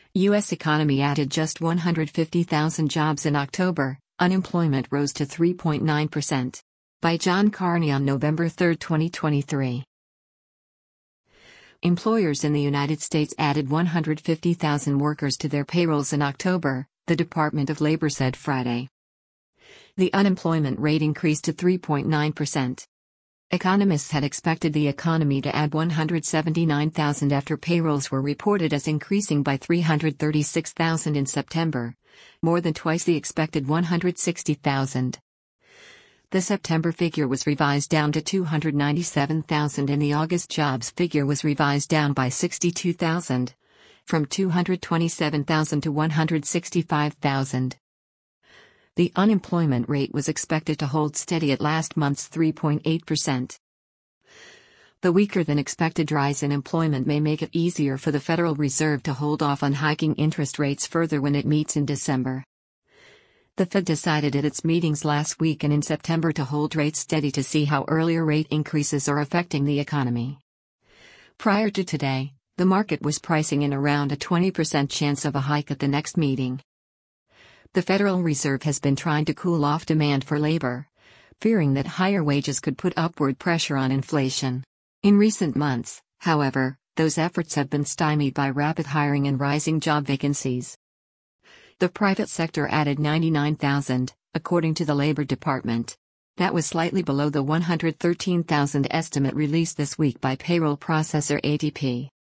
U.S. economy added just 150,000 jobs in October, unemployment rose to 3.9%. By John Carney on November 3, 2023. Employers in the United States added 150,000 workers to their payrolls in October, the Department of Labor said Friday. The unemployment rate increased to 3.9%. Economists had expected the economy to add 179,000 after payrolls were reported as increasing by 336,000 in September, more than twice the expected 160,000. The September figure was revised down to 297,000 and the August jobs figure was revised down by 62,000, from 227,000 to 165,000. The unemployment rate was expected to hold steady at last month's 3.8%. The weaker-than-expected rise in employment may make it easier for the Federal Reserve to hold off on hiking interest rates further when it meets in December. The Fed decided at its meetings last week and in September to hold rates steady to see how earlier rate increases are affecting the economy. Prior to today, the market was pricing in around a 20% chance of a hike at the next meeting. The Federal Reserve has been trying to cool off demand for labor, fearing that higher wages could put upward pressure on inflation. In recent months, however, those efforts have been stymied by rapid hiring and rising job vacancies. The private sector added 99,000, according to the Labor Department. That was slightly below the 113,000 estimate released this week by payroll processor ADP.